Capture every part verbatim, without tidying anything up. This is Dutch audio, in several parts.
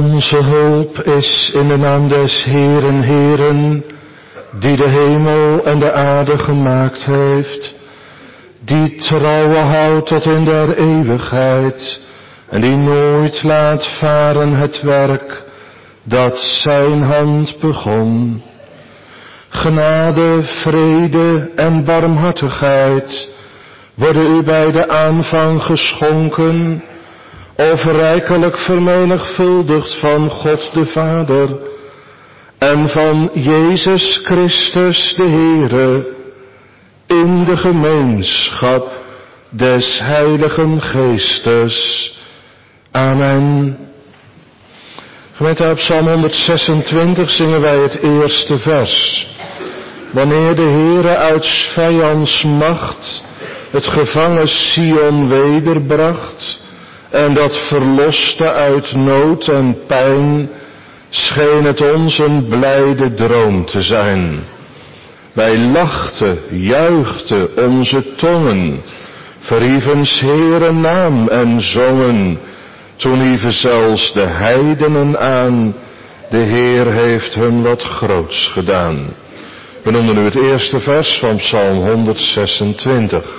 Onze hulp is in de naam des Heeren, Heeren, die de hemel en de aarde gemaakt heeft, die trouwen houdt tot in der eeuwigheid, en die nooit laat varen het werk dat zijn hand begon. Genade, vrede en barmhartigheid worden u bij de aanvang geschonken, of rijkelijk vermenigvuldigd van God de Vader en van Jezus Christus de Heere, in de gemeenschap des Heiligen Geestes. Amen. Gemeente, op Psalm honderdzesentwintig zingen wij het eerste vers. Wanneer de Heere uit 's vijands macht het gevangen Sion wederbracht, en dat verloste uit nood en pijn, scheen het ons een blijde droom te zijn. Wij lachten, juichten onze tongen, verhieven 's Heeren naam en zongen. Toen hieven zelfs de heidenen aan, de Heer heeft hun wat groots gedaan. We noemen nu het eerste vers van Psalm honderdzesentwintig.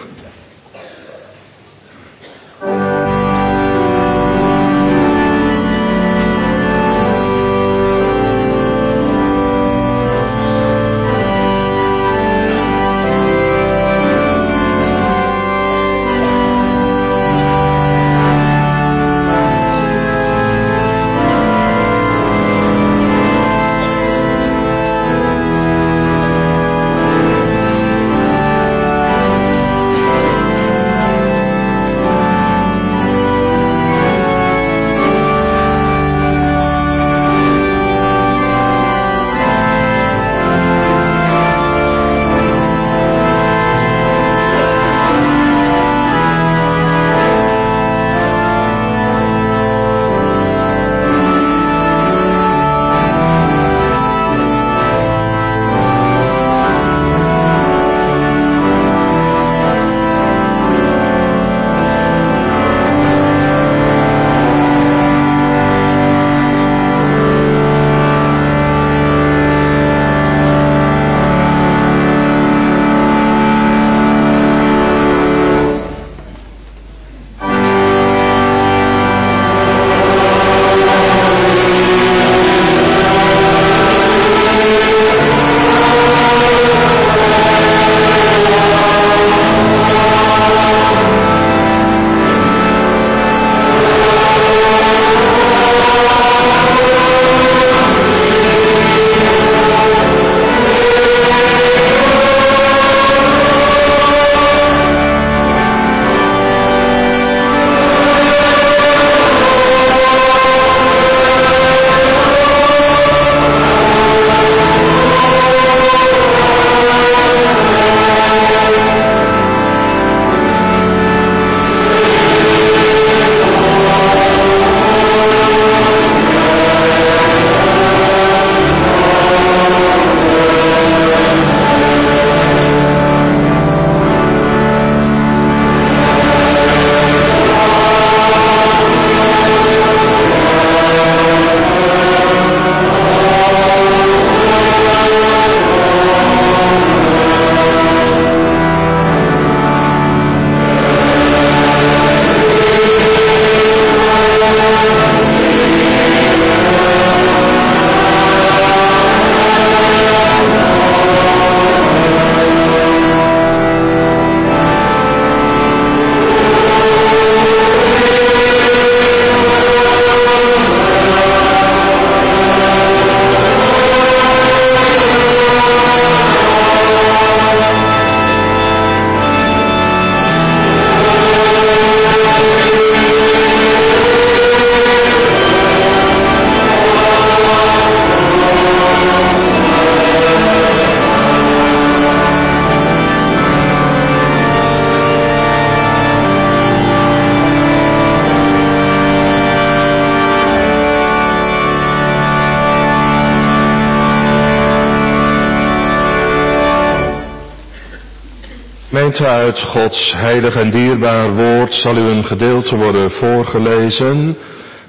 Gemeente, uit Gods heilig en dierbaar woord zal u een gedeelte worden voorgelezen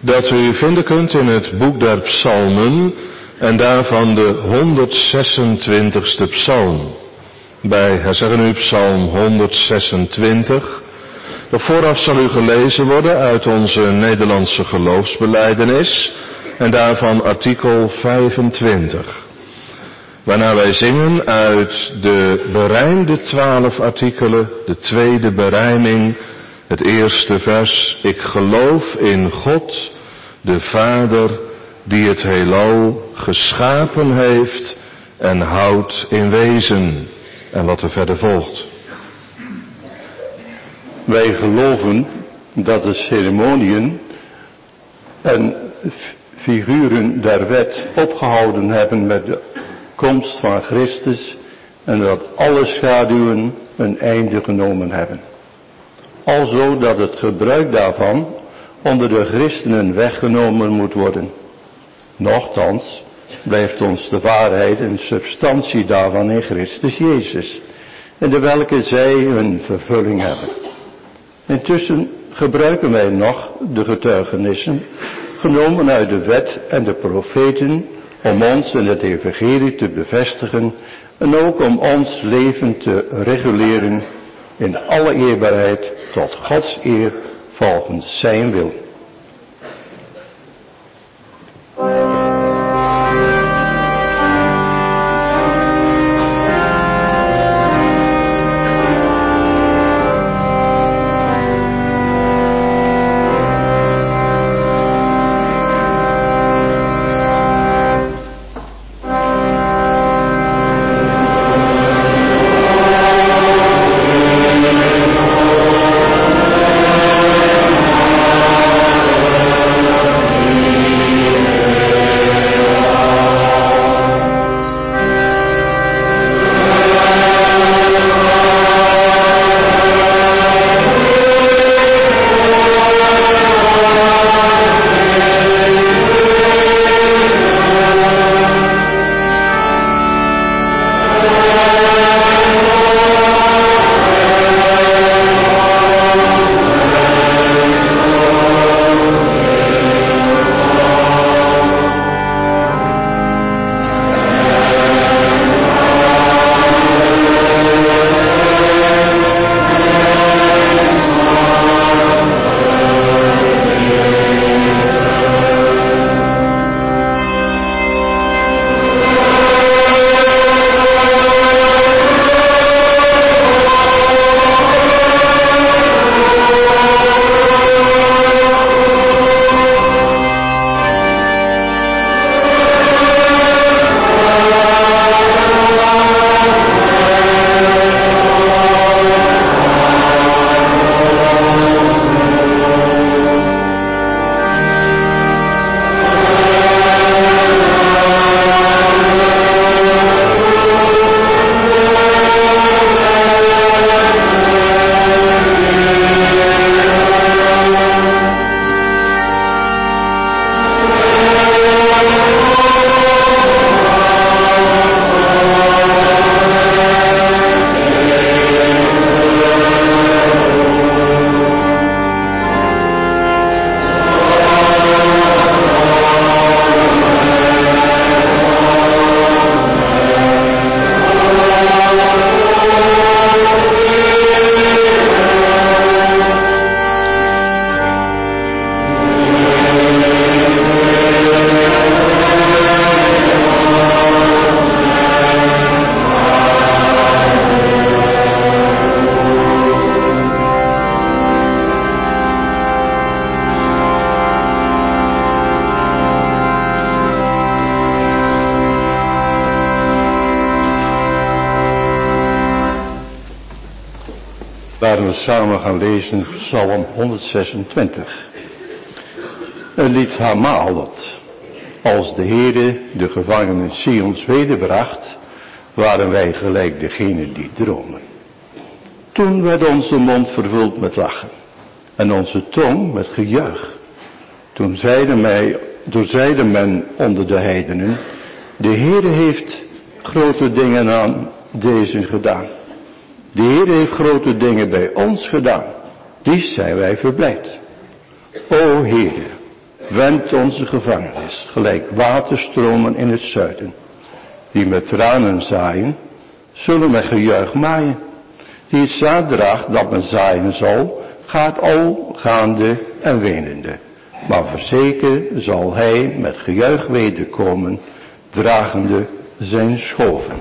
dat u vinden kunt in het boek der Psalmen en daarvan de honderdzesentwintigste psalm. Bij herzeggen u psalm honderdzesentwintig. Nog vooraf zal u gelezen worden uit onze Nederlandse geloofsbelijdenis en daarvan artikel vijfentwintig. Waarna wij zingen uit de berijmde twaalf artikelen, de tweede berijming, het eerste vers. Ik geloof in God, de Vader, die het heelal geschapen heeft en houdt in wezen. En wat er verder volgt. Wij geloven dat de ceremoniën en figuren der wet opgehouden hebben met de komst van Christus en dat alle schaduwen een einde genomen hebben. Alzo dat het gebruik daarvan onder de christenen weggenomen moet worden. Nochtans blijft ons de waarheid en substantie daarvan in Christus Jezus, in de welke zij hun vervulling hebben. Intussen gebruiken wij nog de getuigenissen, genomen uit de wet en de profeten, om ons in het evangelie te bevestigen en ook om ons leven te reguleren in alle eerbaarheid tot Gods eer volgens zijn wil. Waar we samen gaan lezen Psalm honderdzesentwintig. Een lied Hamaalat. Als de Heere de gevangenen Sions wederbracht, waren wij gelijk degene die dromen. Toen werd onze mond vervuld met lachen en onze tong met gejuich. Toen zeide, mij, toen zeide men onder de heidenen, de Heere heeft grote dingen aan deze gedaan. De Heer heeft grote dingen bij ons gedaan. Die zijn wij verblijd. O Heere, Wend onze gevangenis, gelijk waterstromen in het zuiden. Die met tranen zaaien, zullen met gejuich maaien. Die het zaad draagt dat men zaaien zal, gaat al gaande en wenende. Maar verzekerd zal hij met gejuich wederkomen, dragende zijn schoven.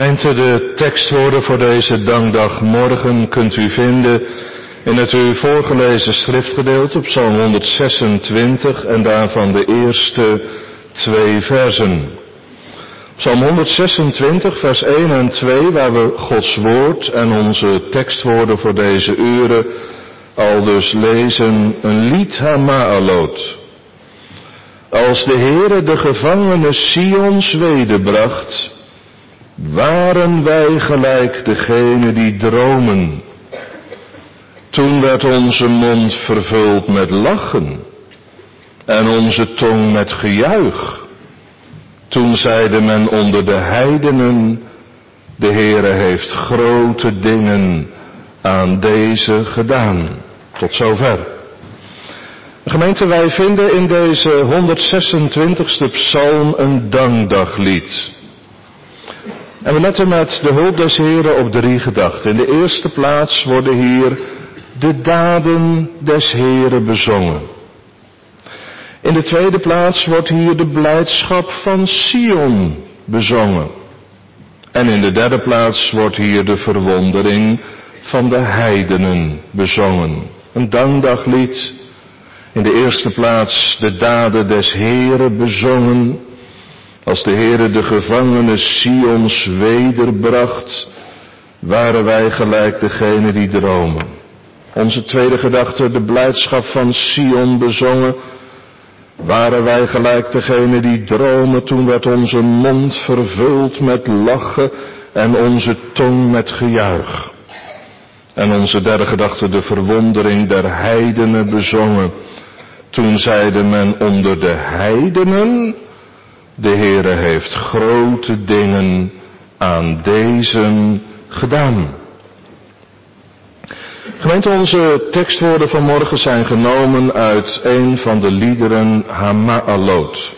Gemeente, de tekstwoorden voor deze dankdagmorgen kunt u vinden in het u voorgelezen schriftgedeelte op Psalm honderdzesentwintig en daarvan de eerste twee versen. Psalm honderdzesentwintig vers één en twee, waar we Gods woord en onze tekstwoorden voor deze uren al dus lezen, een lied Hama'alot. Als de Heere de gevangene Sions wederbracht, waren wij gelijk degene die dromen. Toen werd onze mond vervuld met lachen en onze tong met gejuich. Toen zeide men onder de heidenen, de Heere heeft grote dingen aan deze gedaan. Tot zover. Gemeente, wij vinden in deze honderdzesentwintigste psalm een dankdaglied. En we letten met de hulp des Heeren op drie gedachten. In de eerste plaats worden hier de daden des Heeren bezongen. In de tweede plaats wordt hier de blijdschap van Sion bezongen. En in de derde plaats wordt hier de verwondering van de heidenen bezongen. Een dankdaglied. In de eerste plaats de daden des Heeren bezongen. Als de Heere de gevangene Sions wederbracht, waren wij gelijk degene die dromen. Onze tweede gedachte, de blijdschap van Sion bezongen. Waren wij gelijk degene die dromen, toen werd onze mond vervuld met lachen en onze tong met gejuich. En onze derde gedachte, de verwondering der heidenen bezongen. Toen zeide men onder de heidenen, de Heere heeft grote dingen aan deze gedaan. Gemeente, onze tekstwoorden vanmorgen zijn genomen uit een van de liederen Hama'alot.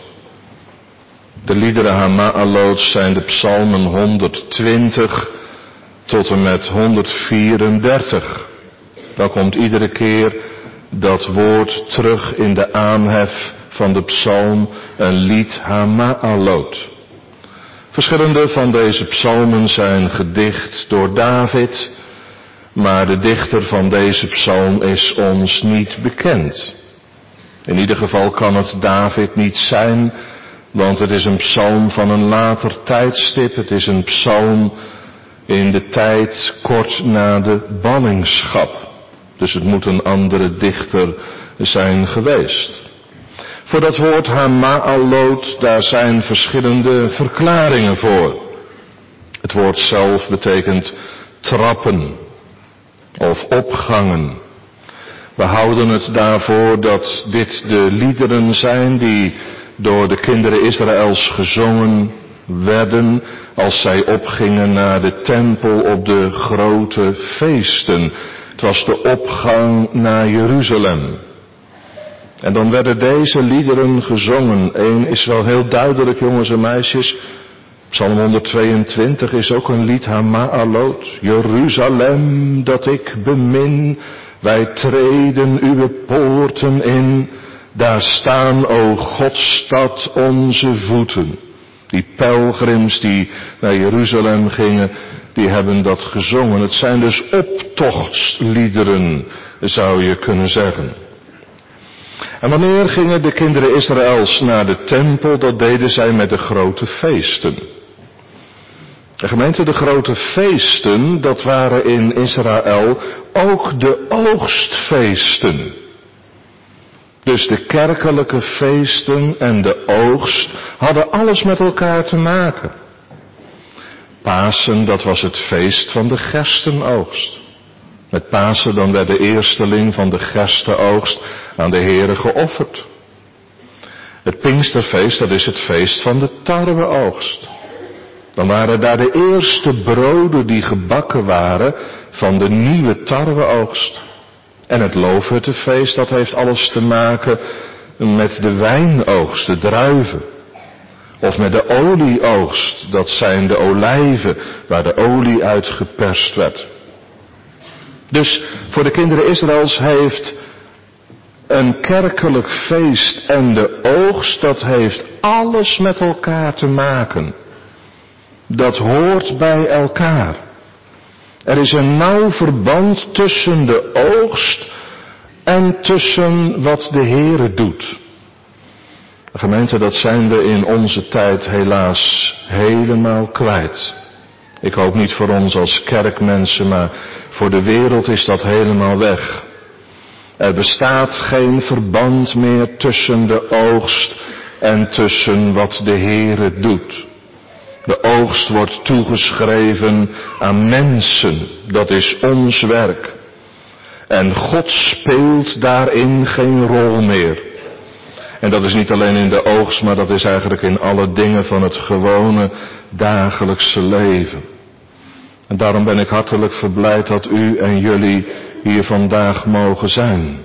De liederen Hama'alot zijn de psalmen honderdtwintig tot en met honderdvierendertig. Dan komt iedere keer dat woord terug in de aanhef van de psalm, een lied Hama'alot. Verschillende van deze psalmen zijn gedicht door David, maar de dichter van deze psalm is ons niet bekend. In ieder geval kan het David niet zijn, want het is een psalm van een later tijdstip. Het is een psalm in de tijd kort na de ballingschap. Dus het moet een andere dichter zijn geweest. Voor dat woord Hama'alot, daar zijn verschillende verklaringen voor. Het woord zelf betekent trappen of opgangen. We houden het daarvoor dat dit de liederen zijn die door de kinderen Israëls gezongen werden als zij opgingen naar de tempel op de grote feesten. Het was de opgang naar Jeruzalem. En dan werden deze liederen gezongen. Eén is wel heel duidelijk, jongens en meisjes. Psalm honderdtweeëntwintig is ook een lied Hama'alot. Jeruzalem dat ik bemin, wij treden uw poorten in. Daar staan, o Godstad, onze voeten. Die pelgrims die naar Jeruzalem gingen, die hebben dat gezongen. Het zijn dus optochtsliederen, zou je kunnen zeggen. En wanneer gingen de kinderen Israëls naar de tempel? Dat deden zij met de grote feesten. De gemeente, de grote feesten, dat waren in Israël ook de oogstfeesten. Dus de kerkelijke feesten en de oogst hadden alles met elkaar te maken. Pasen, dat was het feest van de gerstenoogst. Met Pasen dan werd de eersteling van de gerstenoogst aan de Heere geofferd. Het Pinksterfeest, dat is het feest van de tarweoogst. Dan waren daar de eerste broden die gebakken waren van de nieuwe tarweoogst. En het Loofhuttenfeest, dat heeft alles te maken met de wijnoogst, de druiven. Of met de olieoogst, dat zijn de olijven waar de olie uit geperst werd. Dus voor de kinderen Israëls heeft een kerkelijk feest en de oogst, dat heeft alles met elkaar te maken. Dat hoort bij elkaar. Er is een nauw verband tussen de oogst en tussen wat de Heere doet. Gemeente, dat zijn we in onze tijd helaas helemaal kwijt. Ik hoop niet voor ons als kerkmensen, maar voor de wereld is dat helemaal weg. Er bestaat geen verband meer tussen de oogst en tussen wat de Heere doet. De oogst wordt toegeschreven aan mensen, dat is ons werk. En God speelt daarin geen rol meer. En dat is niet alleen in de oogst, maar dat is eigenlijk in alle dingen van het gewone dagelijkse leven. En daarom ben ik hartelijk verblijd dat u en jullie hier vandaag mogen zijn.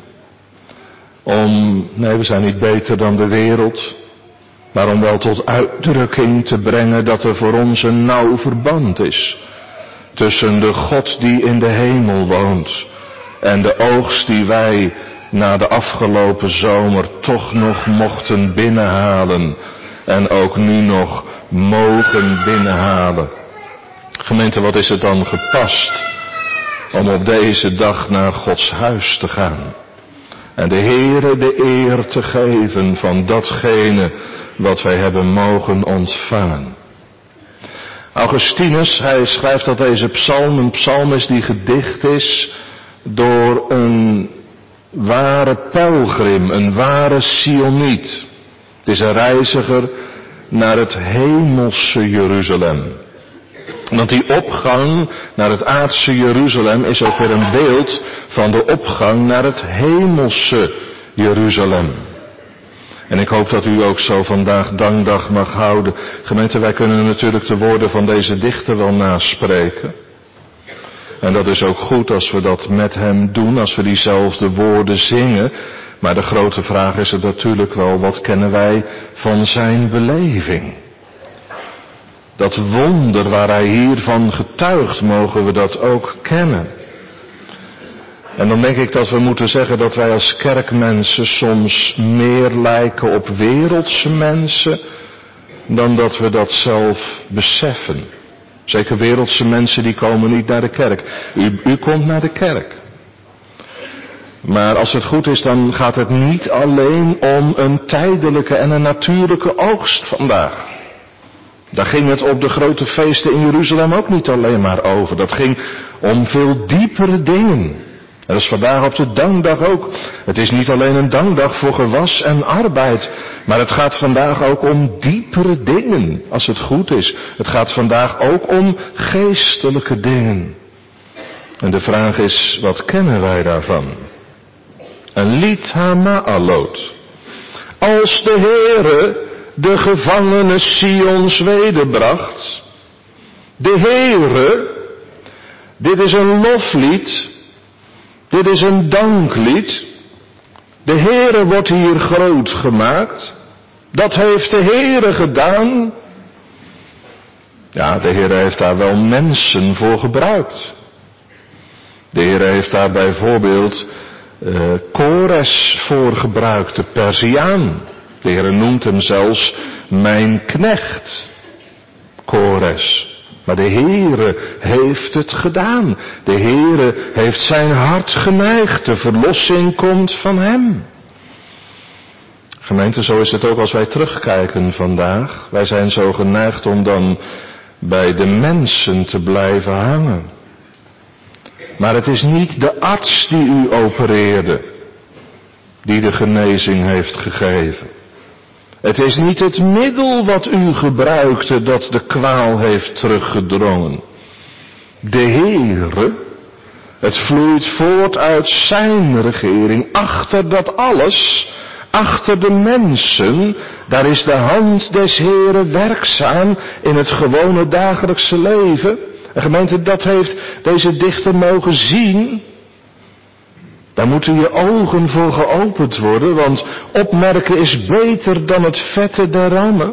Om, nee, we zijn niet beter dan de wereld, maar om wel tot uitdrukking te brengen dat er voor ons een nauw verband is. Tussen de God die in de hemel woont en de oogst die wij na de afgelopen zomer toch nog mochten binnenhalen en ook nu nog mogen binnenhalen. Gemeente, wat is het dan gepast om op deze dag naar Gods huis te gaan en de Heere de eer te geven van datgene wat wij hebben mogen ontvangen. Augustinus, hij schrijft dat deze psalm een psalm is die gedicht is door een ware pelgrim, een ware Sioniet. Het is een reiziger naar het hemelse Jeruzalem. Want die opgang naar het aardse Jeruzalem is ook weer een beeld van de opgang naar het hemelse Jeruzalem. En ik hoop dat u ook zo vandaag dankdag mag houden. Gemeente, wij kunnen natuurlijk de woorden van deze dichter wel naspreken. En dat is ook goed als we dat met hem doen, als we diezelfde woorden zingen. Maar de grote vraag is er natuurlijk wel, wat kennen wij van zijn beleving? Dat wonder waar hij hiervan getuigt, mogen we dat ook kennen. En dan denk ik dat we moeten zeggen dat wij als kerkmensen soms meer lijken op wereldse mensen dan dat we dat zelf beseffen. Zeker wereldse mensen die komen niet naar de kerk. U, u komt naar de kerk. Maar als het goed is, dan gaat het niet alleen om een tijdelijke en een natuurlijke oogst vandaag. Daar ging het op de grote feesten in Jeruzalem ook niet alleen maar over. Dat ging om veel diepere dingen. En dat is vandaag op de dankdag ook. Het is niet alleen een dankdag voor gewas en arbeid. Maar het gaat vandaag ook om diepere dingen, als het goed is. Het gaat vandaag ook om geestelijke dingen. En de vraag is, wat kennen wij daarvan? Een lied hama'alot. Als de Heere de gevangene Sions wederbracht. De Heere, dit is een loflied. Dit is een danklied. De Heere wordt hier groot gemaakt. Dat heeft de Heere gedaan. Ja, de Heere heeft daar wel mensen voor gebruikt. De Heere heeft daar bijvoorbeeld uh, Kores voor gebruikt, de Perziaan. De Heere noemt hem zelfs mijn knecht, Kores. Maar de Heere heeft het gedaan. De Heere heeft zijn hart geneigd. De verlossing komt van hem. Gemeente, zo is het ook als wij terugkijken vandaag. Wij zijn zo geneigd om dan bij de mensen te blijven hangen. Maar het is niet de arts die u opereerde, die de genezing heeft gegeven. Het is niet het middel wat u gebruikte dat de kwaal heeft teruggedrongen. De Heere, het vloeit voort uit zijn regering. Achter dat alles, achter de mensen, daar is de hand des Heeren werkzaam in het gewone dagelijkse leven. En gemeente, dat heeft deze dichter mogen zien. Daar moeten je ogen voor geopend worden, want opmerken is beter dan het vette der rammen.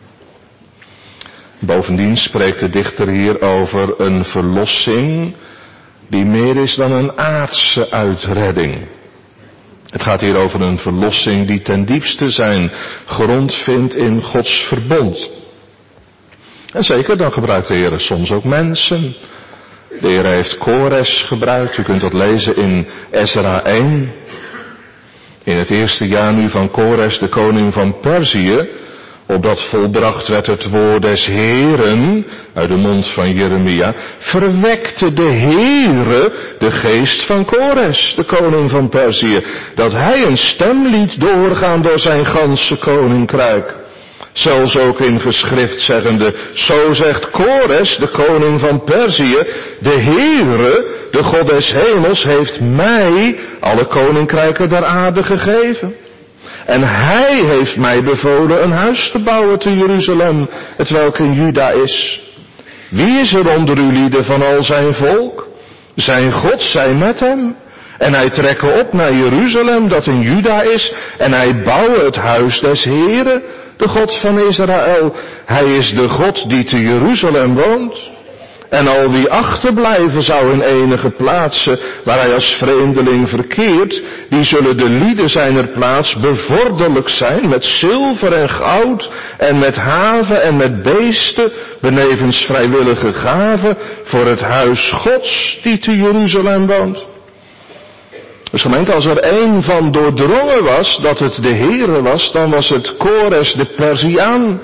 Bovendien spreekt de dichter hier over een verlossing die meer is dan een aardse uitredding. Het gaat hier over een verlossing die ten diepste zijn grond vindt in Gods verbond. En zeker, dan gebruikt de Heer soms ook mensen. De Heer heeft Kores gebruikt. U kunt dat lezen in Ezra één. In het eerste jaar nu van Kores, de koning van Perzië, opdat volbracht werd het woord des Heeren uit de mond van Jeremia, verwekte de Heere de geest van Kores, de koning van Perzië, dat hij een stem liet doorgaan door zijn ganse koninkrijk. Zelfs ook in geschrift zeggende, zo zegt Kores, de koning van Perzië, de Heere, de God des hemels, heeft mij alle koninkrijken der aarde gegeven. En hij heeft mij bevolen een huis te bouwen te Jeruzalem, het welk in Juda is. Wie is er onder uw lieden van al zijn volk? Zijn God zij met hem. En hij trekke op naar Jeruzalem, dat in Juda is, en hij bouwe het huis des Heeren, de God van Israël. Hij is de God die te Jeruzalem woont. En al wie achterblijven zou in enige plaatsen waar hij als vreemdeling verkeert, die zullen de lieden zijner plaats bevorderlijk zijn met zilver en goud en met haven en met beesten, benevens vrijwillige gaven voor het huis Gods die te Jeruzalem woont. Dus gemeente, als er één van doordrongen was dat het de Heere was, dan was het Kores de Perziaan.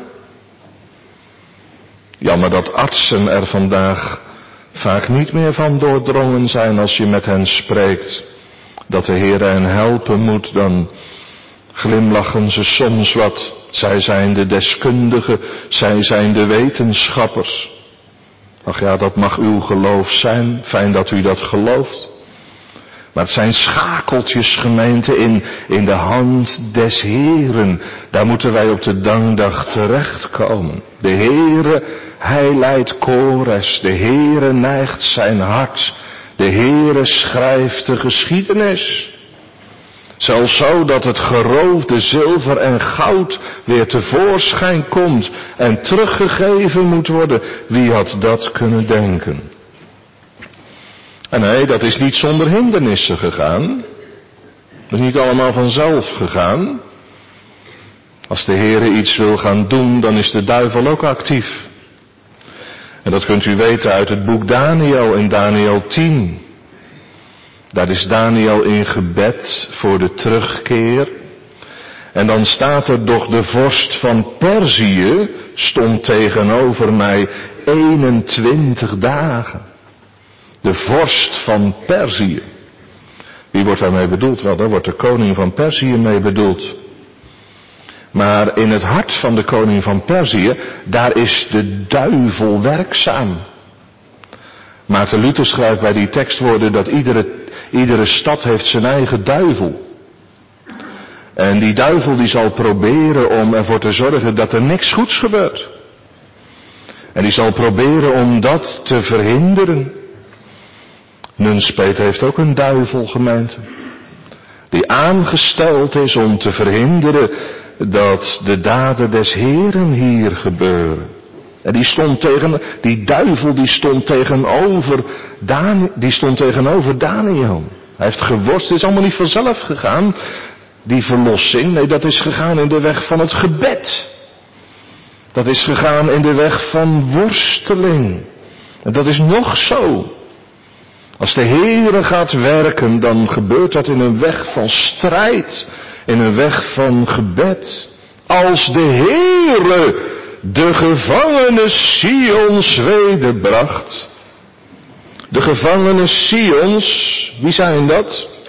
Jammer dat artsen er vandaag vaak niet meer van doordrongen zijn als je met hen spreekt. Dat de Heere hen helpen moet, dan glimlachen ze soms wat. Zij zijn de deskundigen, zij zijn de wetenschappers. Ach ja, dat mag uw geloof zijn, fijn dat u dat gelooft. Maar het zijn schakeltjes, gemeente, in, in de hand des Heeren. Daar moeten wij op de dankdag terechtkomen. De Heere, hij leidt Kores. De Heere neigt zijn hart. De Heere schrijft de geschiedenis. Zelfs zo dat het geroofde zilver en goud weer tevoorschijn komt en teruggegeven moet worden. Wie had dat kunnen denken? En nee, dat is niet zonder hindernissen gegaan. Dat is niet allemaal vanzelf gegaan. Als de Heere iets wil gaan doen, dan is de duivel ook actief. En dat kunt u weten uit het boek Daniel in Daniel tien. Daar is Daniel in gebed voor de terugkeer. En dan staat er, doch de vorst van Perzië stond tegenover mij eenentwintig dagen. De vorst van Perzië. Wie wordt daarmee bedoeld? Wel, daar wordt de koning van Perzië mee bedoeld. Maar in het hart van de koning van Perzië, daar is de duivel werkzaam. Maarten Luther schrijft bij die tekstwoorden dat iedere, iedere stad heeft zijn eigen duivel. En die duivel die zal proberen om ervoor te zorgen dat er niks goeds gebeurt. En die zal proberen om dat te verhinderen. Nunspeet heeft ook een duivel, gemeente. Die aangesteld is om te verhinderen dat de daden des Heeren hier gebeuren. En die stond tegen, die duivel die stond tegenover, Dan, die stond tegenover Daniel. Hij heeft geworsteld, het is allemaal niet vanzelf gegaan, die verlossing. Nee, dat is gegaan in de weg van het gebed. Dat is gegaan in de weg van worsteling. En dat is nog zo. Als de Heere gaat werken, dan gebeurt dat in een weg van strijd, in een weg van gebed. Als de Heere de gevangenen Sions wederbracht. De gevangenen Sions, wie zijn dat?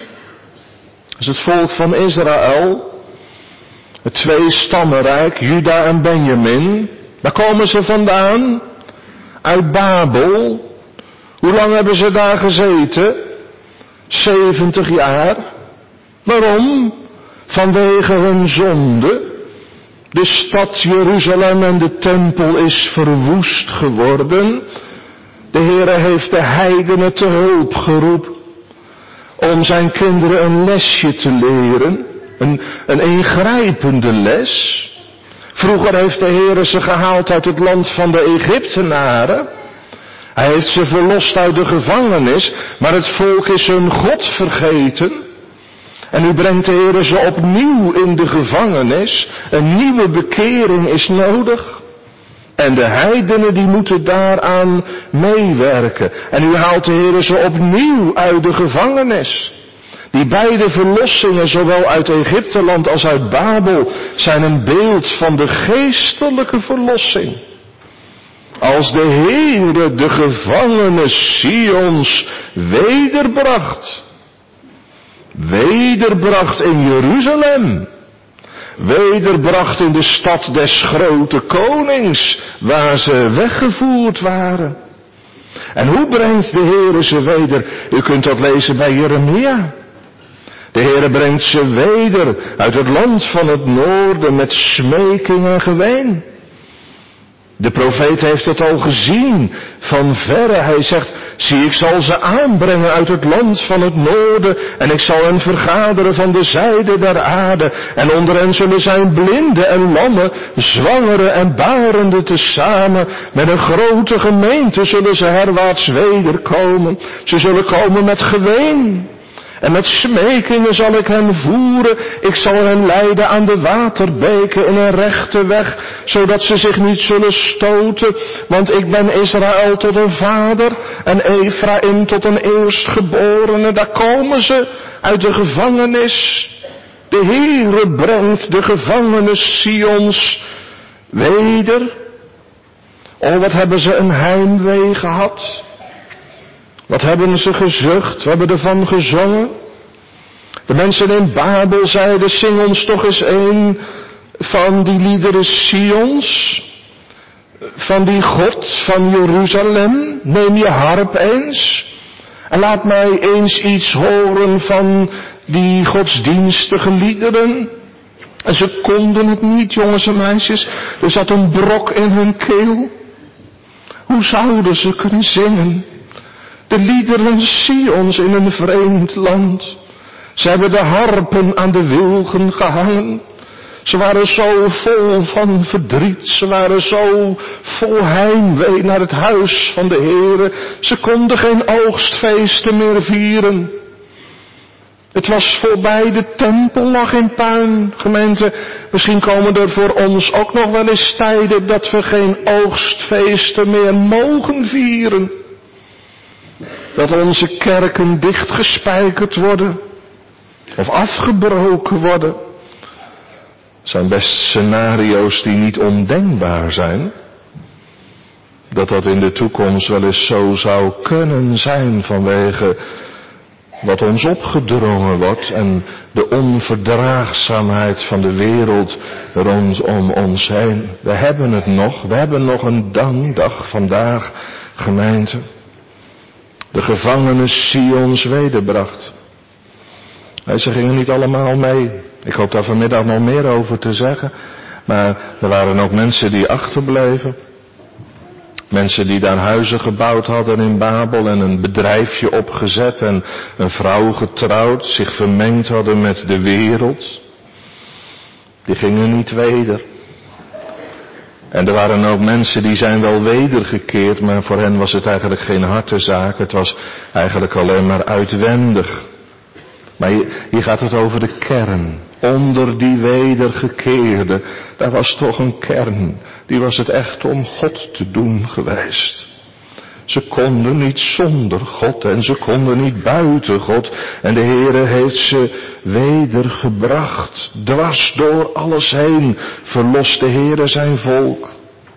Dat is het volk van Israël. Het twee-stammenrijk, Juda en Benjamin. Waar komen ze vandaan? Uit Babel. Hoe lang hebben ze daar gezeten? zeventig jaar. Waarom? Vanwege hun zonde. De stad Jeruzalem en de tempel is verwoest geworden. De Heere heeft de heidenen te hulp geroepen. Om zijn kinderen een lesje te leren. Een, een ingrijpende les. Vroeger heeft de Heere ze gehaald uit het land van de Egyptenaren. Hij heeft ze verlost uit de gevangenis, maar het volk is hun God vergeten. En nu brengt de Heere ze opnieuw in de gevangenis. Een nieuwe bekering is nodig. En de heidenen die moeten daaraan meewerken. En u haalt de Heer ze opnieuw uit de gevangenis. Die beide verlossingen, zowel uit Egypteland als uit Babel, zijn een beeld van de geestelijke verlossing. Als de Heere de gevangenen Sions wederbracht. Wederbracht in Jeruzalem. Wederbracht in de stad des grote konings, waar ze weggevoerd waren. En hoe brengt de Heere ze weder? U kunt dat lezen bij Jeremia. De Heere brengt ze weder uit het land van het noorden met smeking en geween. De profeet heeft het al gezien van verre. Hij zegt, zie, ik zal ze aanbrengen uit het land van het noorden en ik zal hen vergaderen van de zijde der aarde. En onder hen zullen zijn blinden en lammen, zwangeren en barenden tezamen. Met een grote gemeente zullen ze herwaarts wederkomen. Ze zullen komen met geween. En met smekingen zal ik hen voeren, ik zal hen leiden aan de waterbeken in een rechte weg, zodat ze zich niet zullen stoten, want ik ben Israël tot een vader en Efraïm tot een eerstgeborene. Daar komen ze uit de gevangenis. De Heere brengt de gevangenen Sions weder. Oh, wat hebben ze een heimwee gehad. Wat hebben ze gezucht, we hebben ervan gezongen. De mensen in Babel zeiden, zing ons toch eens een van die liederen Sions. Van die God van Jeruzalem. Neem je harp eens. En laat mij eens iets horen van die godsdienstige liederen. En ze konden het niet, jongens en meisjes. Er zat een brok in hun keel. Hoe zouden ze kunnen zingen? De liederen Sions in een vreemd land. Ze hebben de harpen aan de wilgen gehangen. Ze waren zo vol van verdriet. Ze waren zo vol heimwee naar het huis van de Heere. Ze konden geen oogstfeesten meer vieren. Het was voorbij, de tempel lag in puin. Gemeente, misschien komen er voor ons ook nog wel eens tijden dat we geen oogstfeesten meer mogen vieren. Dat onze kerken dichtgespijkerd worden. Of afgebroken worden. Het zijn best scenario's die niet ondenkbaar zijn. Dat dat in de toekomst wel eens zo zou kunnen zijn vanwege wat ons opgedrongen wordt en de onverdraagzaamheid van de wereld rondom ons heen. We hebben het nog, we hebben nog een dankdag vandaag, gemeente. De gevangenen Sions wederbracht. Nee, ze gingen niet allemaal mee. Ik hoop daar vanmiddag nog meer over te zeggen. Maar er waren ook mensen die achterbleven. Mensen die daar huizen gebouwd hadden in Babel en een bedrijfje opgezet en een vrouw getrouwd, zich vermengd hadden met de wereld. Die gingen niet weder. En er waren ook mensen die zijn wel wedergekeerd, maar voor hen was het eigenlijk geen hartezaak. Het was eigenlijk alleen maar uitwendig. Maar hier, hier gaat het over de kern. Onder die wedergekeerde, daar was toch een kern. Die was het echt om God te doen geweest. Ze konden niet zonder God en ze konden niet buiten God. En de Heere heeft ze wedergebracht. Dwars door alles heen verlost de Heere zijn volk.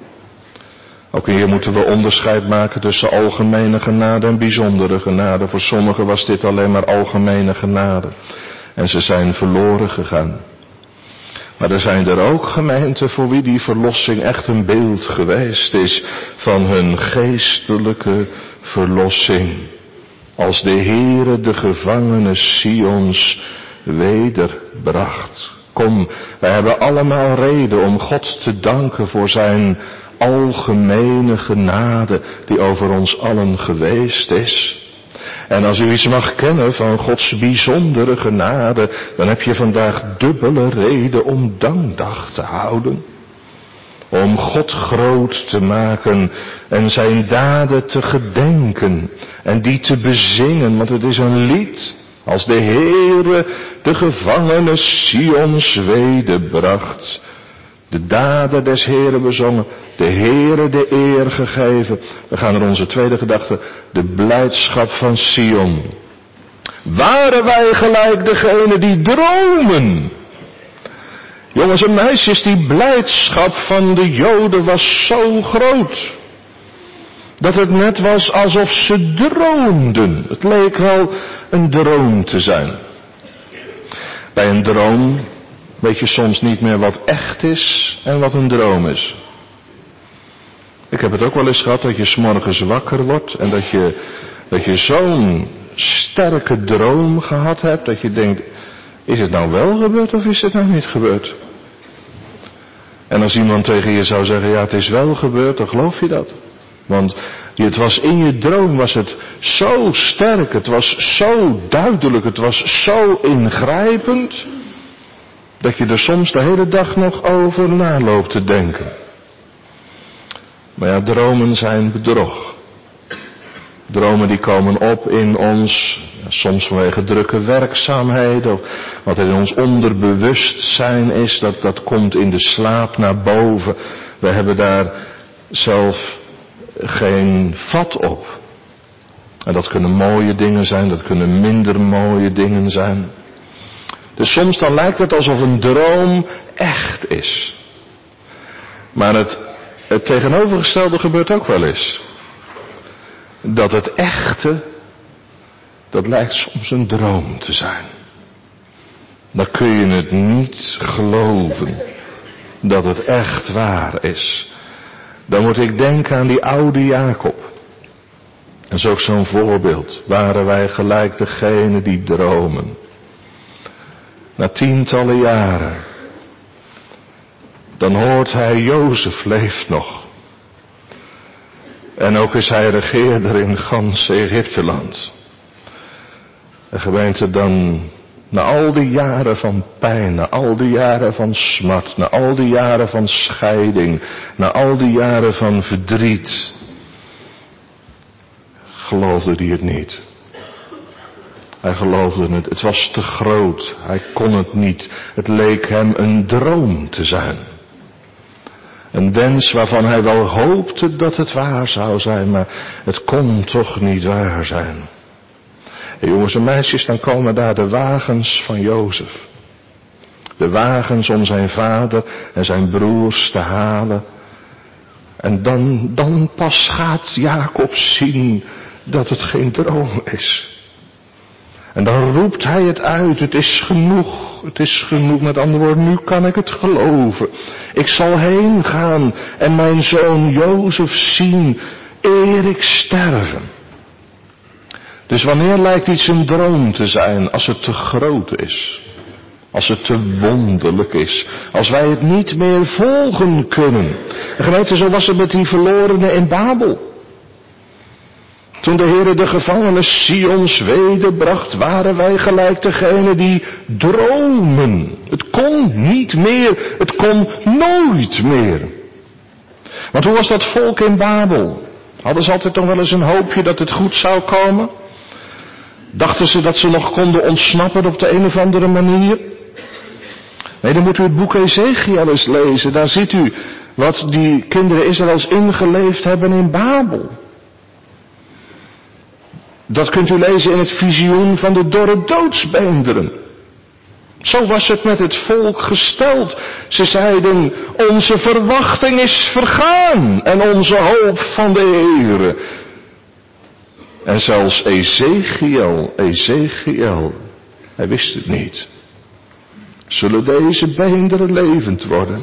Ook hier moeten we onderscheid maken tussen algemene genade en bijzondere genade. Voor sommigen was dit alleen maar algemene genade. En ze zijn verloren gegaan. Maar er zijn er ook gemeenten voor wie die verlossing echt een beeld geweest is van hun geestelijke verlossing. Als de Heere de gevangenen Sions wederbracht. Kom, wij hebben allemaal reden om God te danken voor zijn algemene genade die over ons allen geweest is. En als u iets mag kennen van Gods bijzondere genade, dan heb je vandaag dubbele reden om dankdag te houden. Om God groot te maken en zijn daden te gedenken en die te bezingen, want het is een lied. Als de Heere de gevangenen Sions wederbracht, De daden des Heren bezongen, de Heere de eer gegeven. We gaan naar onze tweede gedachte, de blijdschap van Sion. Waren wij gelijk degene die dromen? Jongens en meisjes, die blijdschap van de Joden was zo groot, dat het net was alsof ze droomden. Het leek wel een droom te zijn. Bij een droom weet je soms niet meer wat echt is en wat een droom is. Ik heb het ook wel eens gehad dat je 's morgens wakker wordt en dat je, dat je zo'n sterke droom gehad hebt dat je denkt, is het nou wel gebeurd of is het nou niet gebeurd? En als iemand tegen je zou zeggen, ja het is wel gebeurd, dan geloof je dat. Want het was in je droom was het zo sterk, het was zo duidelijk, het was zo ingrijpend, dat je er soms de hele dag nog over naloopt te denken. Maar ja, dromen zijn bedrog. Dromen die komen op in ons, soms vanwege drukke werkzaamheden, of wat er in ons onderbewustzijn is, dat, dat komt in de slaap naar boven. We hebben daar zelf geen vat op. En dat kunnen mooie dingen zijn, dat kunnen minder mooie dingen zijn. Dus soms dan lijkt het alsof een droom echt is. Maar het, het tegenovergestelde gebeurt ook wel eens. Dat het echte, dat lijkt soms een droom te zijn. Dan kun je het niet geloven dat het echt waar is. Dan moet ik denken aan die oude Jacob. Dat is ook zo'n voorbeeld. Waren wij gelijk degene die dromen. Na tientallen jaren. Dan hoort hij, Jozef leeft nog. En ook is hij regeerder in gans Egypteland. De gemeente dan, na al die jaren van pijn, na al die jaren van smart, na al die jaren van scheiding, na al die jaren van verdriet, geloofde hij het niet. Hij geloofde het, het was te groot, hij kon het niet. Het leek hem een droom te zijn. Een wens waarvan hij wel hoopte dat het waar zou zijn, maar het kon toch niet waar zijn. En jongens en meisjes, dan komen daar de wagens van Jozef. De wagens om zijn vader en zijn broers te halen. En dan, dan pas gaat Jacob zien dat het geen droom is. En dan roept hij het uit, het is genoeg, het is genoeg. Met andere woorden, nu kan ik het geloven. Ik zal heen gaan en mijn zoon Jozef zien, eer ik sterven. Dus wanneer lijkt iets een droom te zijn? Als het te groot is. Als het te wonderlijk is. Als wij het niet meer volgen kunnen. En gemeente, zo was het met die verlorenen in Babel. Toen de Heere de gevangenen Sions wederbracht, waren wij gelijk degene die dromen. Het kon niet meer, het kon nooit meer. Want hoe was dat volk in Babel? Hadden ze altijd nog wel eens een hoopje dat het goed zou komen? Dachten ze dat ze nog konden ontsnappen op de een of andere manier? Nee, dan moet u het boek Ezechiel eens lezen. Daar ziet u wat die kinderen Israëls ingeleefd hebben in Babel. Dat kunt u lezen in het visioen van de dorre doodsbeenderen. Zo was het met het volk gesteld. Ze zeiden, onze verwachting is vergaan en onze hoop van de Heere. En zelfs Ezechiel, Ezechiel, hij wist het niet. Zullen deze beenderen levend worden?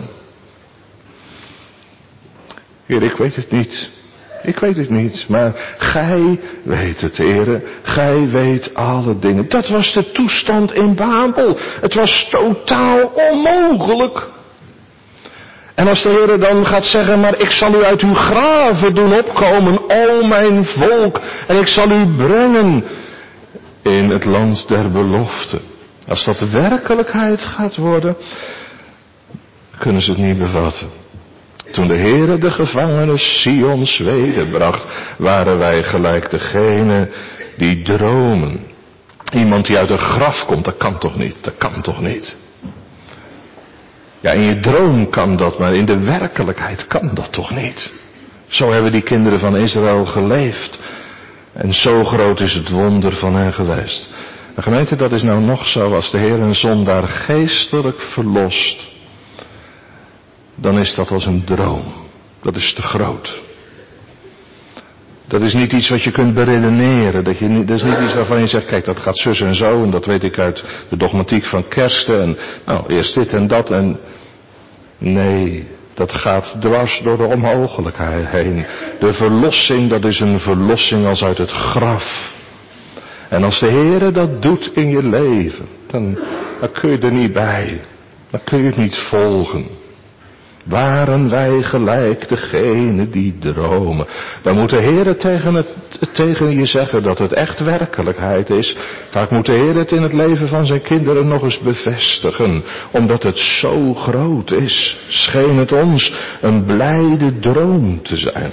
Heer, ik weet het niet. Ik weet het niet, maar gij weet het, Heere. Gij weet alle dingen. Dat was de toestand in Babel. Het was totaal onmogelijk. En als de Heere dan gaat zeggen, maar ik zal u uit uw graven doen opkomen, o mijn volk, en ik zal u brengen in het land der belofte. Als dat werkelijkheid gaat worden, kunnen ze het niet bevatten. Toen de Heere de gevangenen Sions wederbracht, waren wij gelijk degene die dromen. Iemand die uit een graf komt, dat kan toch niet, dat kan toch niet. Ja, in je droom kan dat, maar in de werkelijkheid kan dat toch niet. Zo hebben die kinderen van Israël geleefd. En zo groot is het wonder van hen geweest. De gemeente, dat is nou nog zo, als de Heer een zondaar geestelijk verlost, dan is dat als een droom. Dat is te groot. Dat is niet iets wat je kunt beredeneren. Dat, je niet, dat is niet iets waarvan je zegt, kijk, dat gaat zus en zo. En dat weet ik uit de dogmatiek van kersten. En nou, eerst dit en dat. En nee, dat gaat dwars door de onmogelijkheid heen. De verlossing, dat is een verlossing als uit het graf. En als de Heere dat doet in je leven, dan, dan kun je er niet bij. Dan kun je het niet volgen. Waren wij gelijk degene die dromen? Dan moet de Heer tegen, het, tegen je zeggen dat het echt werkelijkheid is. Vaak moet de Heer het in het leven van zijn kinderen nog eens bevestigen. Omdat het zo groot is, scheen het ons een blijde droom te zijn.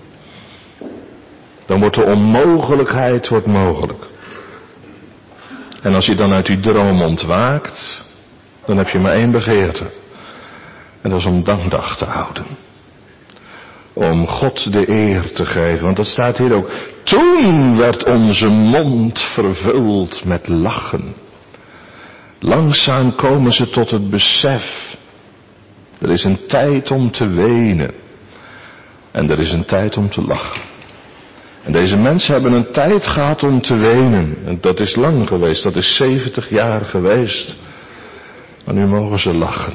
Dan wordt de onmogelijkheid wordt mogelijk. En als je dan uit die droom ontwaakt, dan heb je maar één begeerte. En dat is om dankdag te houden. Om God de eer te geven. Want dat staat hier ook. Toen werd onze mond vervuld met lachen. Langzaam komen ze tot het besef. Er is een tijd om te wenen. En er is een tijd om te lachen. En deze mensen hebben een tijd gehad om te wenen. En dat is lang geweest. Dat is zeventig jaar geweest. Maar nu mogen ze lachen.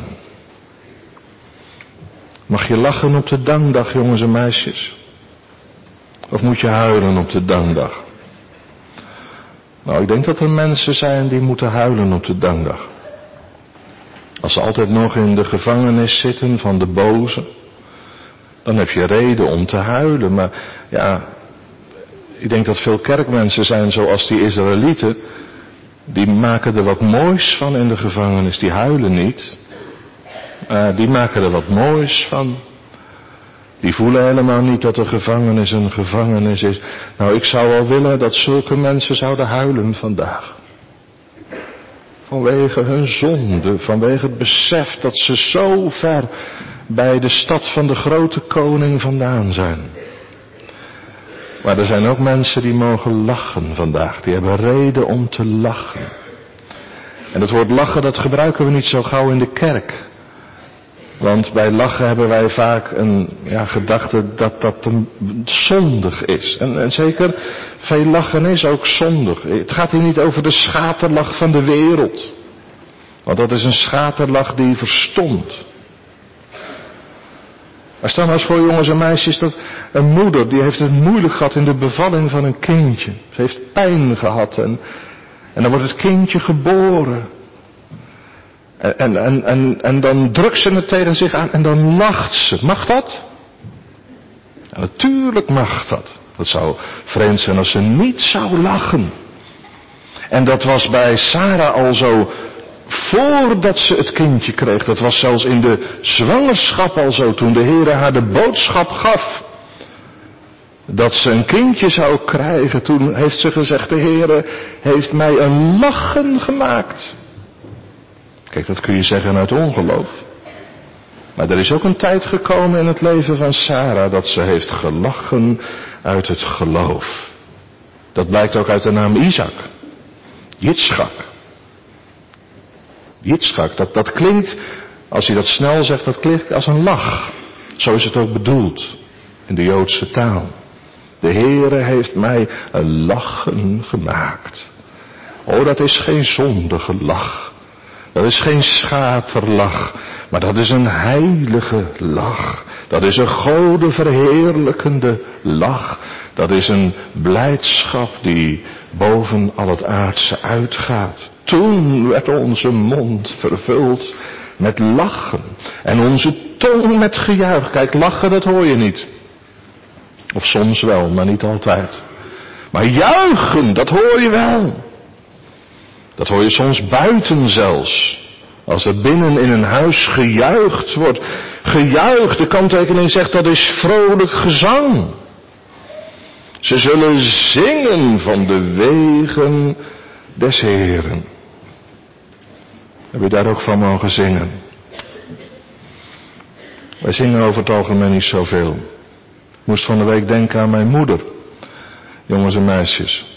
Mag je lachen op de dankdag, jongens en meisjes? Of moet je huilen op de dankdag? Nou, ik denk dat er mensen zijn die moeten huilen op de dankdag. Als ze altijd nog in de gevangenis zitten van de boze, dan heb je reden om te huilen. Maar ja, ik denk dat veel kerkmensen zijn zoals die Israëlieten. Die maken er wat moois van in de gevangenis. Die huilen niet. Uh, die maken er wat moois van. Die voelen helemaal niet dat de gevangenis een gevangenis is. Nou, ik zou wel willen dat zulke mensen zouden huilen vandaag. Vanwege hun zonde, vanwege het besef dat ze zo ver bij de stad van de grote koning vandaan zijn. Maar er zijn ook mensen die mogen lachen vandaag. Die hebben reden om te lachen. En het woord lachen, dat gebruiken we niet zo gauw in de kerk. Want bij lachen hebben wij vaak een ja, gedachte dat dat een zondig is. En, en zeker, veel lachen is ook zondig. Het gaat hier niet over de schaterlach van de wereld. Want dat is een schaterlach die verstomt. Maar stel nou eens voor, jongens en meisjes, dat een moeder die heeft het moeilijk gehad in de bevalling van een kindje. Ze heeft pijn gehad en, en dan wordt het kindje geboren. En, en, en, en, en dan drukt ze het tegen zich aan en dan lacht ze. Mag dat? Ja, natuurlijk mag dat. Dat zou vreemd zijn als ze niet zou lachen. En dat was bij Sarah al zo voordat ze het kindje kreeg. Dat was zelfs in de zwangerschap al zo, toen de Heere haar de boodschap gaf dat ze een kindje zou krijgen. Toen heeft ze gezegd, de Heere heeft mij een lachen gemaakt. Kijk, dat kun je zeggen uit ongeloof. Maar er is ook een tijd gekomen in het leven van Sarah dat ze heeft gelachen uit het geloof. Dat blijkt ook uit de naam Isaac. Jitschak. Jitschak, dat, dat klinkt, als je dat snel zegt, dat klinkt als een lach. Zo is het ook bedoeld in de Joodse taal. De Heere heeft mij een lachen gemaakt. Oh, dat is geen zondige lach. Dat is geen schaterlach, maar dat is een heilige lach. Dat is een godenverheerlijkende lach. Dat is een blijdschap die boven al het aardse uitgaat. Toen werd onze mond vervuld met lachen en onze tong met gejuich. Kijk, lachen, dat hoor je niet. Of soms wel, maar niet altijd. Maar juichen, dat hoor je wel. Dat hoor je soms buiten zelfs. Als er binnen in een huis gejuicht wordt. Gejuicht, de kanttekening zegt, dat is vrolijk gezang. Ze zullen zingen van de wegen des Heeren. Heb je daar ook van mogen zingen? Wij zingen over het algemeen niet zoveel. Ik moest van de week denken aan mijn moeder. Jongens en meisjes.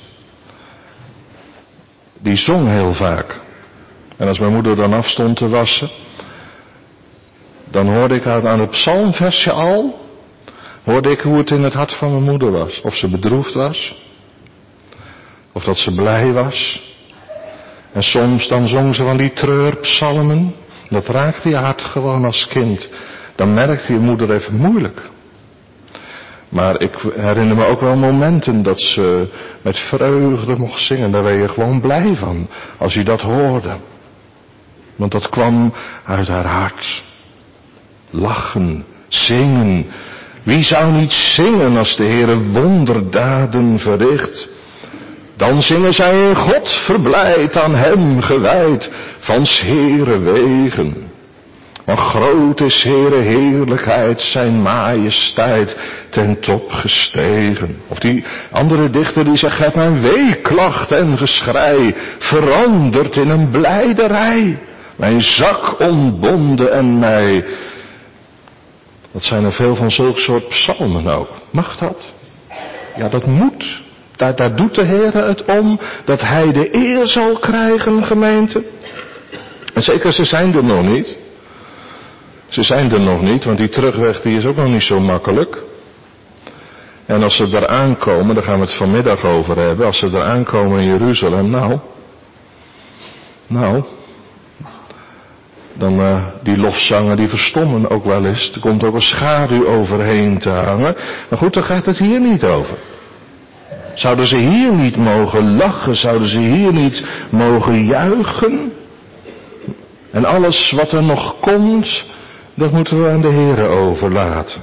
Die zong heel vaak. En als mijn moeder dan afstond te wassen, dan hoorde ik haar aan het psalmversje al, hoorde ik hoe het in het hart van mijn moeder was. Of ze bedroefd was, of dat ze blij was. En soms dan zong ze van die treurpsalmen. Dat raakte je hart gewoon als kind. Dan merkte je moeder even moeilijk. Maar ik herinner me ook wel momenten dat ze met vreugde mocht zingen. Daar werd je gewoon blij van, als je dat hoorde. Want dat kwam uit haar hart. Lachen, zingen. Wie zou niet zingen als de Heere wonderdaden verricht? Dan zingen zij in God verblijd, aan hem gewijd, van 's Heere wegen. Want groot is Heere heerlijkheid, zijn majesteit ten top gestegen. Of die andere dichter die zegt, heb mijn weeklacht en geschrei veranderd in een blijderij. Mijn zak ontbonden en mij. Dat zijn er veel van zulke soort psalmen ook. Mag dat? Ja, dat moet. Daar, daar doet de Heere het om, dat hij de eer zal krijgen, gemeente. En zeker, ze zijn er nog niet. Ze zijn er nog niet, want die terugweg die is ook nog niet zo makkelijk. En als ze daar aankomen, daar gaan we het vanmiddag over hebben. Als ze daar aankomen in Jeruzalem, nou. Nou. Dan uh, die lofzangen die verstommen ook wel eens. Er komt ook een schaduw overheen te hangen. Maar goed, daar gaat het hier niet over. Zouden ze hier niet mogen lachen? Zouden ze hier niet mogen juichen? En alles wat er nog komt, dat moeten we aan de Heere overlaten.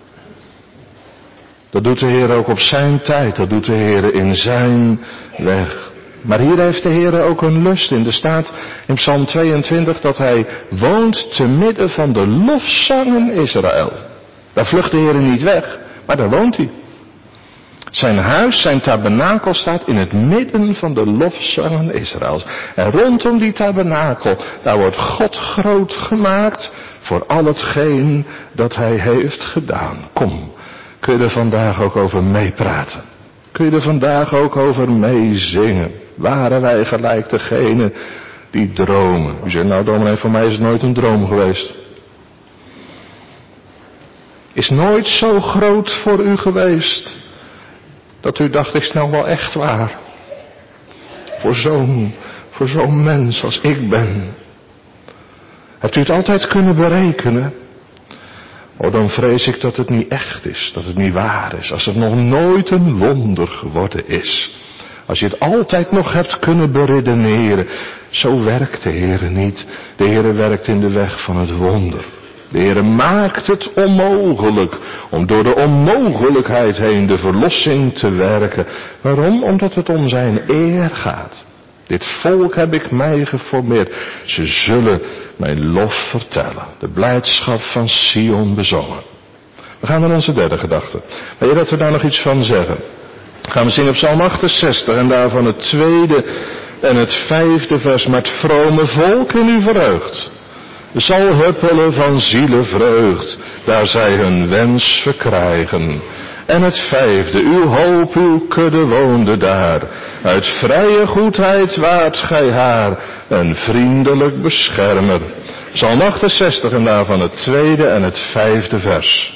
Dat doet de Heere ook op zijn tijd. Dat doet de Heere in zijn weg. Maar hier heeft de Heere ook een lust in. Er staat in Psalm tweeëntwintig dat hij woont te midden van de lofzangen Israël. Daar vlucht de Heere niet weg, maar daar woont hij. Zijn huis, zijn tabernakel staat in het midden van de lofzangen Israëls. En rondom die tabernakel, daar wordt God groot gemaakt voor al hetgeen dat hij heeft gedaan. Kom, kun je er vandaag ook over meepraten? Kun je er vandaag ook over meezingen? Waren wij gelijk degene die dromen? U zegt, nou dominee, voor mij is het nooit een droom geweest. Is nooit zo groot voor u geweest dat u dacht, is nou wel echt waar? Voor zo'n, voor zo'n mens als ik ben. Hebt u het altijd kunnen berekenen? Oh, dan vrees ik dat het niet echt is, dat het niet waar is. Als het nog nooit een wonder geworden is. Als je het altijd nog hebt kunnen beredeneren. Zo werkt de Heere niet. De Heere werkt in de weg van het wonder. De Heere maakt het onmogelijk om door de onmogelijkheid heen de verlossing te werken. Waarom? Omdat het om zijn eer gaat. Dit volk heb ik mij geformeerd. Ze zullen mijn lof vertellen. De blijdschap van Sion bezongen. We gaan naar onze derde gedachte. Wil je dat we daar nog iets van zeggen? Gaan we zingen op Psalm achtenzestig en daarvan het tweede en het vijfde vers. Maar het vrome volk in u verheugt zal huppelen van zielevreugd, daar zij hun wens verkrijgen. En het vijfde, uw hoop, uw kudde woonde daar. Uit vrije goedheid waart gij haar, een vriendelijk beschermer. Psalm achtenzestig en daarvan het tweede en het vijfde vers.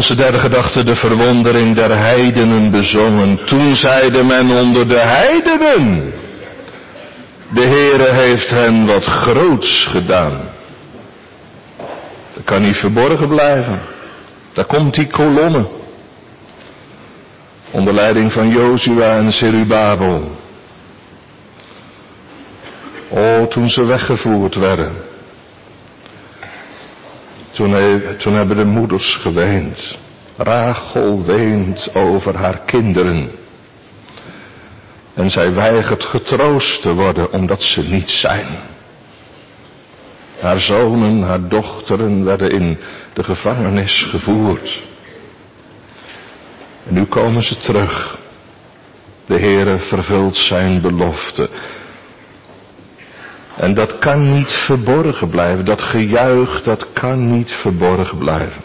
onze derde gedachte de verwondering der heidenen bezongen. Toen zeide men onder de heidenen, de Heere heeft hen wat groots gedaan. Dat kan niet verborgen blijven. Daar komt die kolonne. Onder leiding van Jozua en Zerubabel. O, toen ze weggevoerd werden. Toen, he, toen hebben de moeders geweend. Rachel weent over haar kinderen. En zij weigert getroost te worden omdat ze niet zijn. Haar zonen, haar dochteren werden in de gevangenis gevoerd. En nu komen ze terug. De Heere vervult zijn belofte. En dat kan niet verborgen blijven. Dat gejuich, dat kan niet verborgen blijven.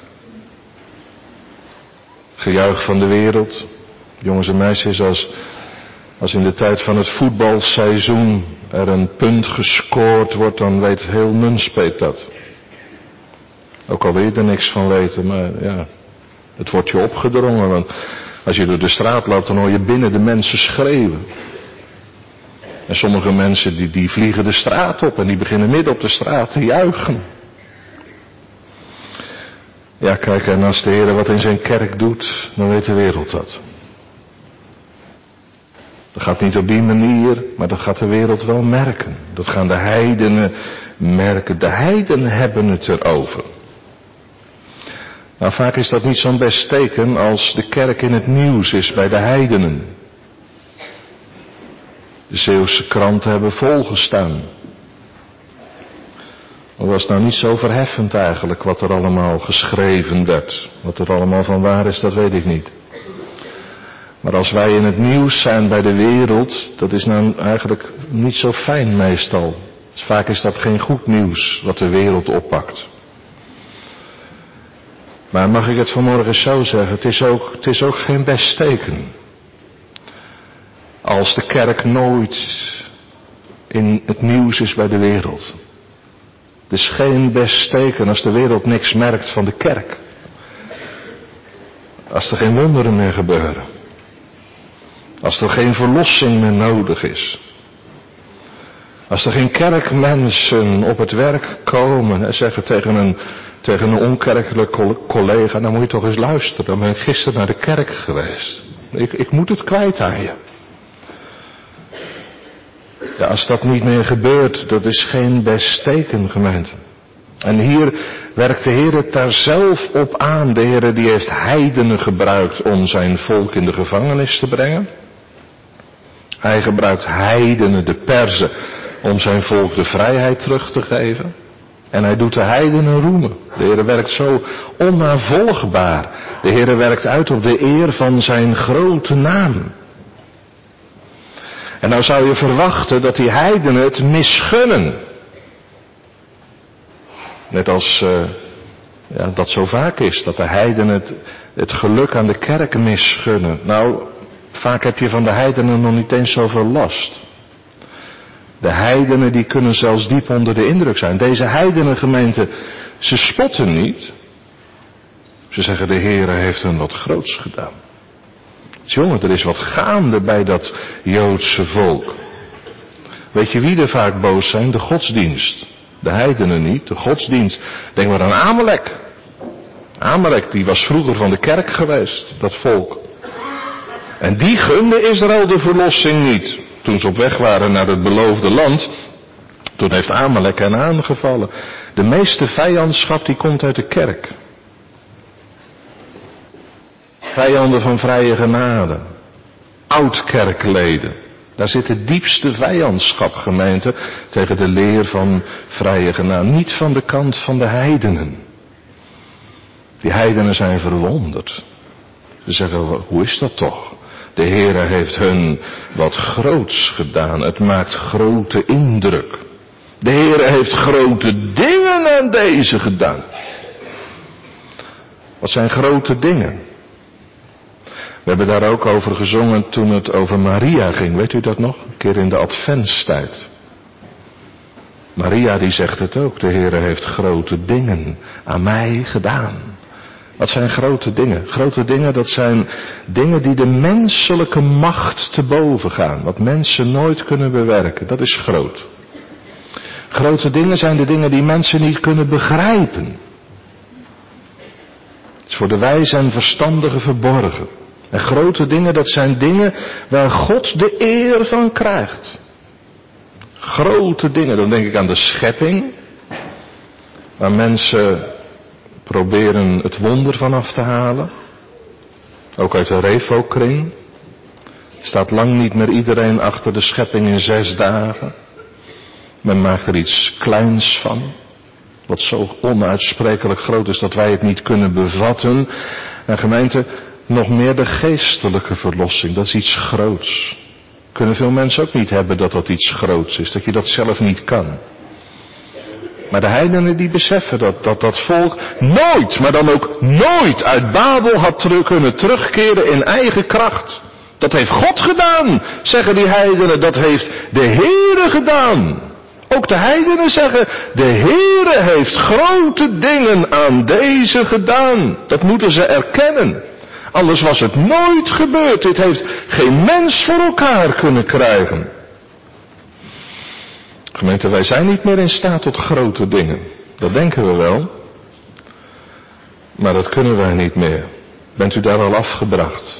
Gejuich van de wereld. Jongens en meisjes, als, als in de tijd van het voetbalseizoen er een punt gescoord wordt, dan weet heel Nunspeet dat. Ook al wil je er niks van weten, maar ja, het wordt je opgedrongen. Want als je door de straat loopt, dan hoor je binnen de mensen schreeuwen. En sommige mensen die, die vliegen de straat op en die beginnen midden op de straat te juichen. Ja, kijk, en als de Heer wat in zijn kerk doet, dan weet de wereld dat. Dat gaat niet op die manier, maar dat gaat de wereld wel merken. Dat gaan de heidenen merken. De heidenen hebben het erover. Nou, vaak is dat niet zo'n best teken als de kerk in het nieuws is bij de heidenen. De Zeeuwse kranten hebben volgestaan. Het was nou niet zo verheffend eigenlijk wat er allemaal geschreven werd. Wat er allemaal van waar is, dat weet ik niet. Maar als wij in het nieuws zijn bij de wereld, dat is nou eigenlijk niet zo fijn meestal. Dus vaak is dat geen goed nieuws wat de wereld oppakt. Maar mag ik het vanmorgen zo zeggen, het is ook, het is ook geen best teken. Als de kerk nooit in het nieuws is bij de wereld. Het is geen best teken als de wereld niks merkt van de kerk. Als er geen wonderen meer gebeuren. Als er geen verlossing meer nodig is. Als er geen kerkmensen op het werk komen en zeggen tegen een, tegen een onkerkelijke collega, nou moet je toch eens luisteren, dan ben ik gisteren naar de kerk geweest. Ik, ik moet het kwijt aan je. Ja, als dat niet meer gebeurt, dat is geen best teken, gemeente. En hier werkt de Heer het daar zelf op aan. De Heer die heeft heidenen gebruikt om zijn volk in de gevangenis te brengen. Hij gebruikt heidenen, de Perzen, om zijn volk de vrijheid terug te geven. En hij doet de heidenen roemen. De Heer werkt zo onnavolgbaar. De Heer werkt uit op de eer van zijn grote naam. En nou zou je verwachten dat die heidenen het misgunnen. Net als uh, ja, dat zo vaak is, dat de heidenen het, het geluk aan de kerk misgunnen. Nou, vaak heb je van de heidenen nog niet eens zoveel last. De heidenen die kunnen zelfs diep onder de indruk zijn. Deze heidenengemeente, ze spotten niet. Ze zeggen, de Heere heeft hun wat groots gedaan. Jongen, er is wat gaande bij dat Joodse volk. Weet je wie er vaak boos zijn? De godsdienst. De heidenen niet, de godsdienst. Denk maar aan Amalek. Amalek, die was vroeger van de kerk geweest, dat volk. En die gunde Israël de verlossing niet. Toen ze op weg waren naar het beloofde land, toen heeft Amalek hen aangevallen. De meeste vijandschap die komt uit de kerk. Vijanden van vrije genade. Oud-kerkleden. Daar zit de diepste vijandschap, gemeente, tegen de leer van vrije genade. Niet van de kant van de heidenen. Die heidenen zijn verwonderd. Ze zeggen, hoe is dat toch? De Heere heeft hun wat groots gedaan. Het maakt grote indruk. De Heere heeft grote dingen aan deze gedaan. Wat zijn grote dingen? We hebben daar ook over gezongen toen het over Maria ging. Weet u dat nog? Een keer in de adventstijd. Maria die zegt het ook. De Heere heeft grote dingen aan mij gedaan. Wat zijn grote dingen? Grote dingen, dat zijn dingen die de menselijke macht te boven gaan. Wat mensen nooit kunnen bewerken, dat is groot. Grote dingen zijn de dingen die mensen niet kunnen begrijpen. Het is voor de wijze en verstandigen verborgen. En grote dingen, dat zijn dingen waar God de eer van krijgt. Grote dingen, dan denk ik aan de schepping. Waar mensen proberen het wonder vanaf te halen. Ook uit de Revo-kring. Staat lang niet meer iedereen achter de schepping in zes dagen. Men maakt er iets kleins van. Wat zo onuitsprekelijk groot is dat wij het niet kunnen bevatten. En gemeente, nog meer de geestelijke verlossing. Dat is iets groots. Kunnen veel mensen ook niet hebben dat dat iets groots is. Dat je dat zelf niet kan. Maar de heidenen die beseffen dat, dat dat volk nooit, maar dan ook nooit uit Babel had terug kunnen terugkeren in eigen kracht. Dat heeft God gedaan, zeggen die heidenen. Dat heeft de Heere gedaan. Ook de heidenen zeggen, de Heere heeft grote dingen aan deze gedaan. Dat moeten ze erkennen. Anders was het nooit gebeurd. Dit heeft geen mens voor elkaar kunnen krijgen. Gemeente, wij zijn niet meer in staat tot grote dingen. Dat denken we wel. Maar dat kunnen wij niet meer. Bent u daar al afgebracht?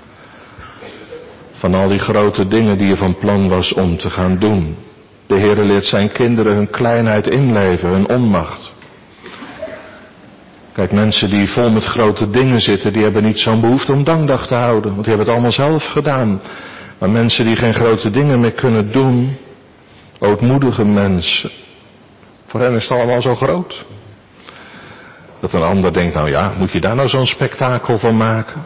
Van al die grote dingen die je van plan was om te gaan doen. De Heere leert zijn kinderen hun kleinheid inleven, hun onmacht. Kijk, mensen die vol met grote dingen zitten, die hebben niet zo'n behoefte om dankdag te houden. Want die hebben het allemaal zelf gedaan. Maar mensen die geen grote dingen meer kunnen doen, ootmoedige mensen, voor hen is het allemaal zo groot. Dat een ander denkt, nou ja, moet je daar nou zo'n spektakel van maken?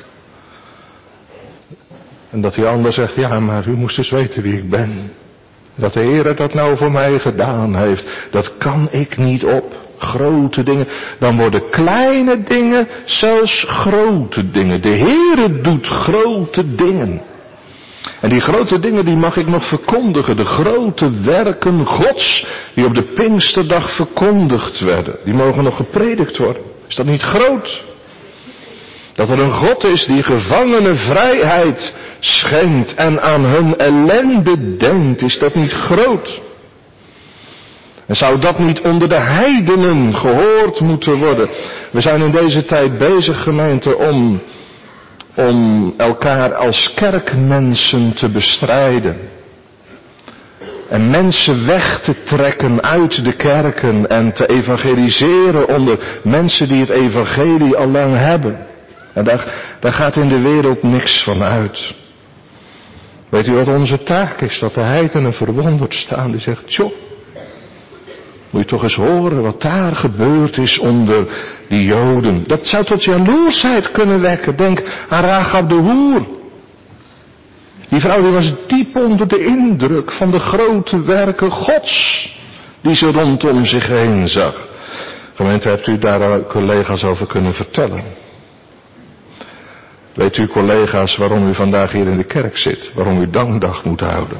En dat die ander zegt, ja, maar u moest eens weten wie ik ben. Dat de Heere dat nou voor mij gedaan heeft, dat kan ik niet op. Grote dingen, dan worden kleine dingen zelfs grote dingen. De Heere doet grote dingen. En die grote dingen die mag ik nog verkondigen. De grote werken Gods die op de Pinksterdag verkondigd werden. Die mogen nog gepredikt worden. Is dat niet groot? Dat er een God is die gevangenen vrijheid schenkt en aan hun ellende denkt. Is dat niet groot? En zou dat niet onder de heidenen gehoord moeten worden? We zijn in deze tijd bezig, gemeente, om, om elkaar als kerkmensen te bestrijden. En mensen weg te trekken uit de kerken en te evangeliseren onder mensen die het evangelie al lang hebben. En daar, daar gaat in de wereld niks van uit. Weet u wat onze taak is? Dat de heidenen verwonderd staan. Die zegt, joh, moet je toch eens horen wat daar gebeurd is onder die Joden. Dat zou tot jaloersheid kunnen wekken. Denk aan Rahab de hoer. Die vrouw die was diep onder de indruk van de grote werken Gods. Die ze rondom zich heen zag. Gemeente, hebt u daar collega's over kunnen vertellen? Weet u, collega's, waarom u vandaag hier in de kerk zit? Waarom u dankdag moet houden?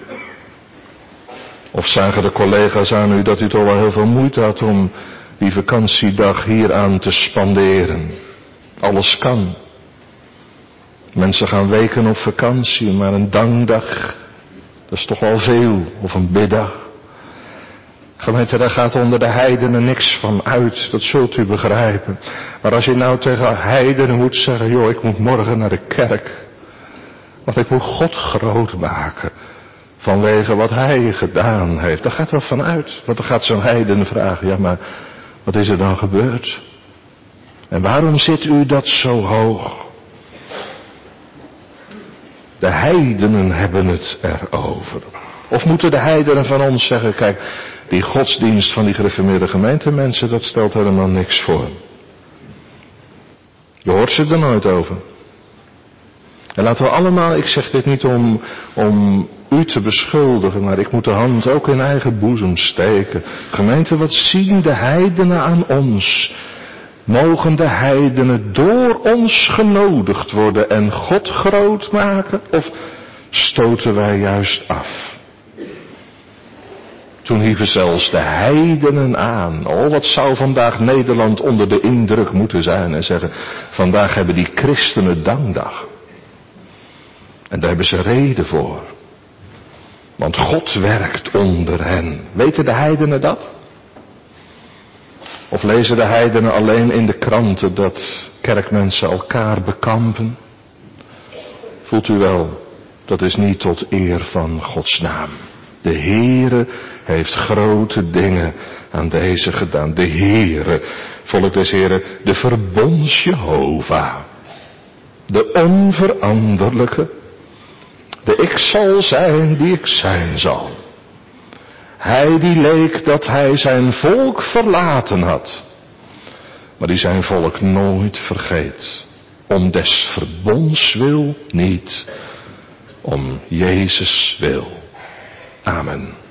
Of zagen de collega's aan u dat u toch wel heel veel moeite had om die vakantiedag hier aan te spanderen? Alles kan. Mensen gaan weken op vakantie, maar een dankdag, dat is toch wel veel. Of een biddag. Gemeente, daar gaat onder de heidenen niks van uit. Dat zult u begrijpen. Maar als je nou tegen heidenen moet zeggen, joh, ik moet morgen naar de kerk. Want ik moet God groot maken. Vanwege wat hij gedaan heeft. Daar gaat wel van uit. Want dan gaat zo'n heiden vragen, ja maar wat is er dan gebeurd? En waarom zit u dat zo hoog? De heidenen hebben het erover. Of moeten de heidenen van ons zeggen, kijk, die godsdienst van die gereformeerde gemeentemensen, dat stelt helemaal niks voor. Je hoort ze er nooit over. En laten we allemaal, ik zeg dit niet om, om u te beschuldigen, maar ik moet de hand ook in eigen boezem steken. Gemeente, wat zien de heidenen aan ons? Mogen de heidenen door ons genodigd worden en God groot maken? Of stoten wij juist af? Toen hieven zelfs de heidenen aan. Oh, wat zou vandaag Nederland onder de indruk moeten zijn en zeggen, vandaag hebben die christenen dankdag. En daar hebben ze reden voor. Want God werkt onder hen. Weten de heidenen dat? Of lezen de heidenen alleen in de kranten dat kerkmensen elkaar bekampen? Voelt u wel, dat is niet tot eer van Gods naam. De Heere heeft grote dingen aan deze gedaan. De Heere, volk des Heeren, de verbonds Jehovah. De onveranderlijke. De ik zal zijn die ik zijn zal. Hij die leek dat hij zijn volk verlaten had. Maar die zijn volk nooit vergeet. Om des verbonds wil niet. Om Jezus wil. Amen.